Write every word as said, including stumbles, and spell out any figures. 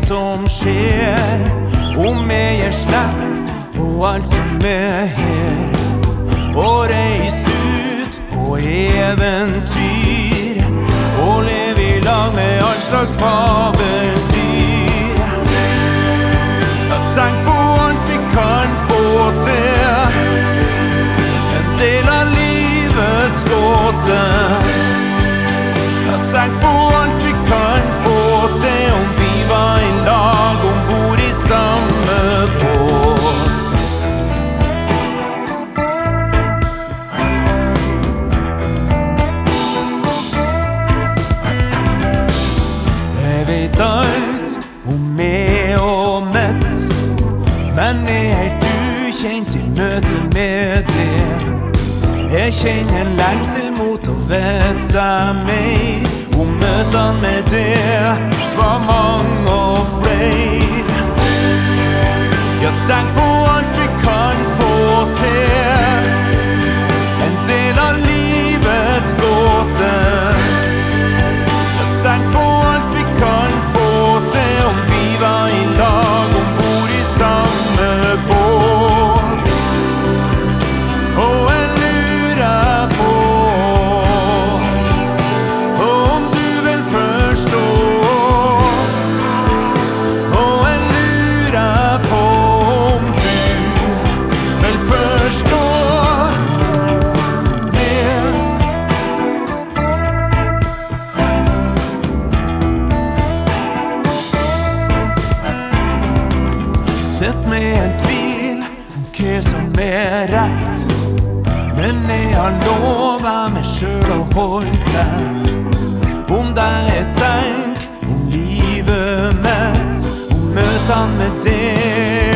som skjer, om jeg er slepp på alt som er her, og reis ut på eventyr, og leve i lag med all slags fabeldyr. Jeg tenker på alt vi kan få til, en del av livets gåte. Jeg tenker på alt vi kan få til, om vi var i lag ombord i samme båt. Jeg vet alt om meg og mitt, men jeg er helt ukjent i møte med det. Jeg kjenner lengsel mot å vite mer, om møtene med det var mange og flere. Jeg tenker på alt vi kan få til, en del av livets gåte. Jeg tenker på alt vi kan få til, om vi var i lag ombord i samme båt. Og jeg lurer på om du vil forstå, og jeg lurer på om du vil forstå mer. Sett med en tvil om hva som er rett, men jeg har lovet meg selv å holde tett. Om det jeg tenker om livet mitt, om møtene med det